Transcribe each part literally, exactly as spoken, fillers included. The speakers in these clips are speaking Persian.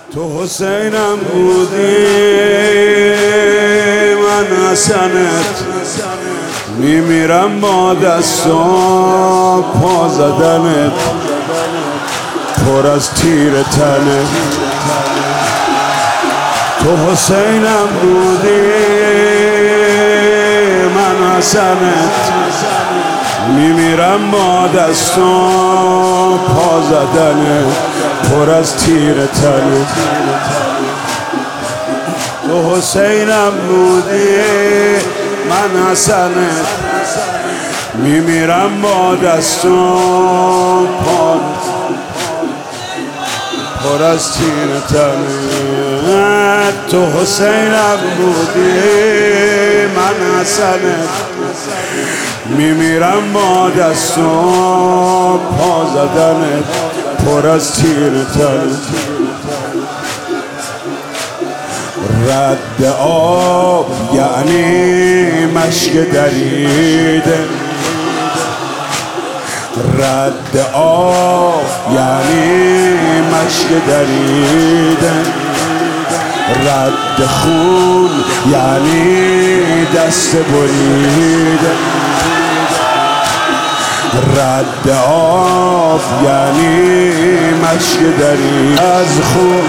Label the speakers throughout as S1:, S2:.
S1: تو حسینم بودی من حسنت، میمیرم با دست و پا زدنت، پر از تیر تنت. تو حسینم بودی من حسنت، میمیرم با دست و پا زدنت، پر از تیر تنت. تو حسینم بودی من حسنت، میمیرم با دست و پا، پر از تیر تنت. تو حسینم بودی من حسنت، میمیرم با دست و پا زدنت، پر از تیر تنت. رد آب یعنی مشک دریده، رد آب یعنی مشک دریده، رد خون یعنی دست بریده، رد آب یعنی مشک دریده. از خون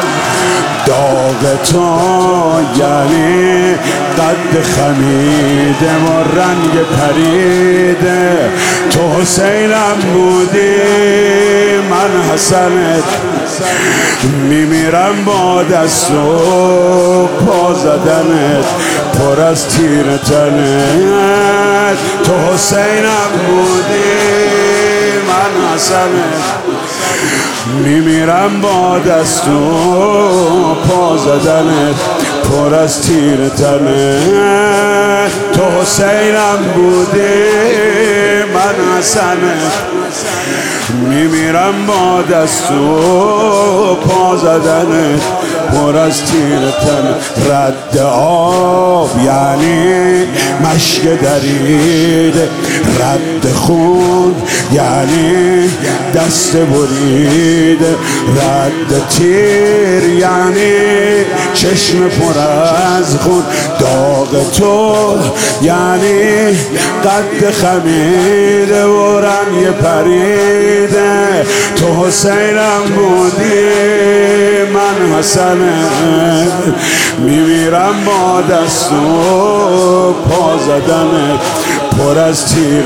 S1: داغ تو یعنی قد خمیده و رنگ پریده. تو حسینم بودی من حسنت، میمیرم با دست و پا زدنت، پر از تیر تنت. تو حسینم بودی من حسنت، میمیرم با دست و پا زدنت، پر از تیر تنت. تو حسینم بودی من حسنت، میمیرم با دست و پا زدنت، پر از تیر تنت. رد آب یعنی مشک دریده، رد خون یعنی دست بریده، رد تیر یعنی چشم پر از خون. داغ تو یعنی قد خمیده و رنگ پریده. تو حسینم بودی من حسنت، میمیرم با دست و پا زدنت، پر از تیر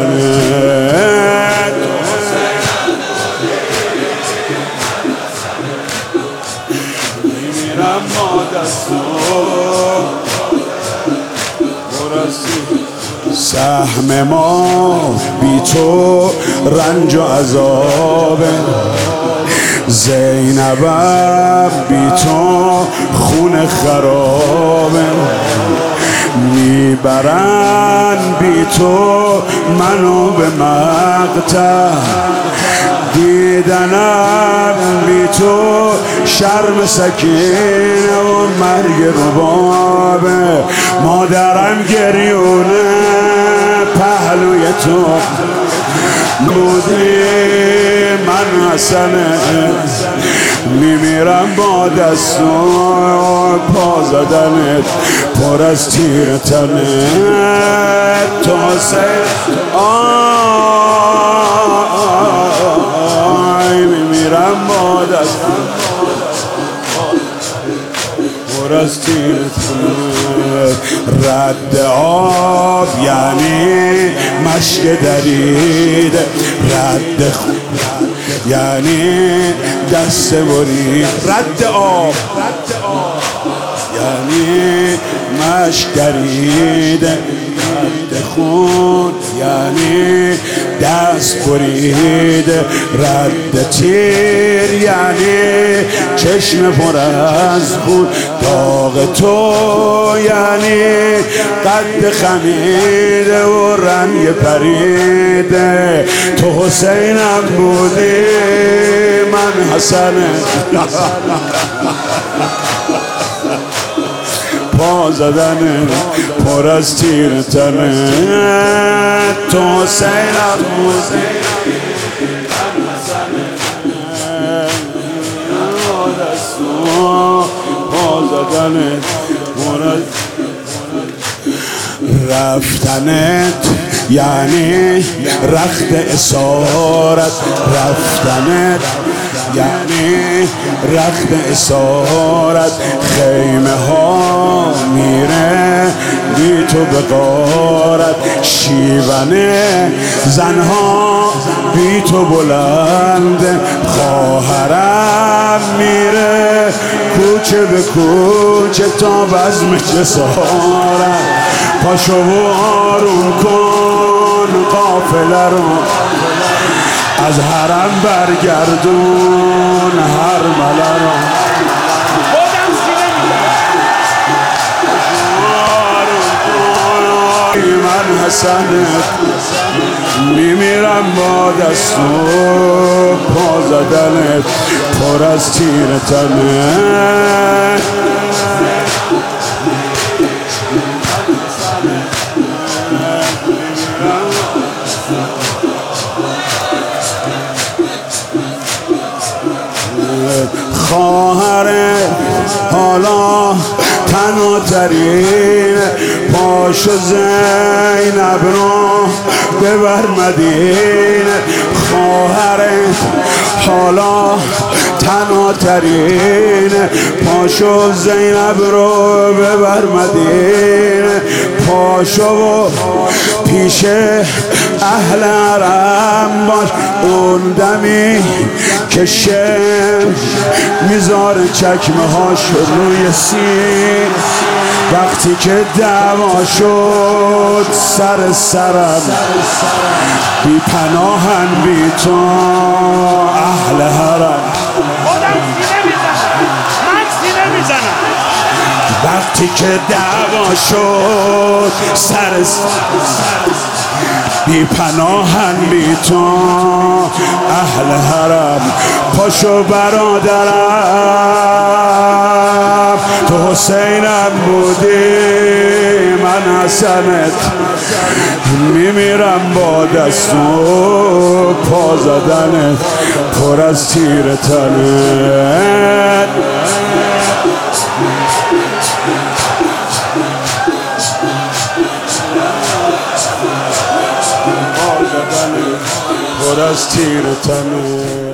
S1: تنت. میمیرم با دست و پر از تیر. سهم ما بی تو رنج و عذابه، زینبم بی تو خون خرابه، میبرن بی تو منو به مقتل، دیدنم بی تو شرم سکینه و مرگ ربابه. مادرم گریونه پهلوی تو بودی من حسنت، میمیرم با دست و پا زدنت، پر از تیر تنت. تو حسین آی میمیرم با دست پر از تیر تنت. رد آب یعنی مشک دریده، رد خون یعنی دست برید. رد آب یعنی مشک دریده، رد خون یعنی دست بریده، رد تیر یعنی چشم پر از خون. داغ تو یعنی قد خمیده و رنگ پریده. تو حسینم بودی من حسنت، پا زدنت، پر از تیر تنت. تو حسینم بودی من حسنت، دست و پا زدنت مرد رفتنت یعنی رخت اسارت رفتنت یعنی رخت اسارت خیمه ها میره بی تو به غارت شیونه زنها بی تو بلند خواهرم میره کوچه به کوچه تا بزم جسارت پاشو و آروم کن قافله رو از حرم برگردون هر مله رو من حسنت میمیرم با دست و پا زدنت پر از تیر تنه خواهرت حالا تنها ترین پاشو زینب رو ببر مدینه خواهرت حالا تنها ترین پاشو زینب رو ببر مدینه پاشو و پیش اهل حرم باش اون دمی که شم میذاره چکمه هاش روی سین وقتی که دعوا شد سر سرم بی پناهن بی تو اهل حرم
S2: خودم سینه میزنم من سینه میزنم
S1: وقتی که دعوا شد سر سرم بی پناهن بی تو اهل حرم پاشو برادرم تو حسینم بودی من حسنت میمیرم با دست و پا زدنت پر از تیر تنت پر از تیر تنه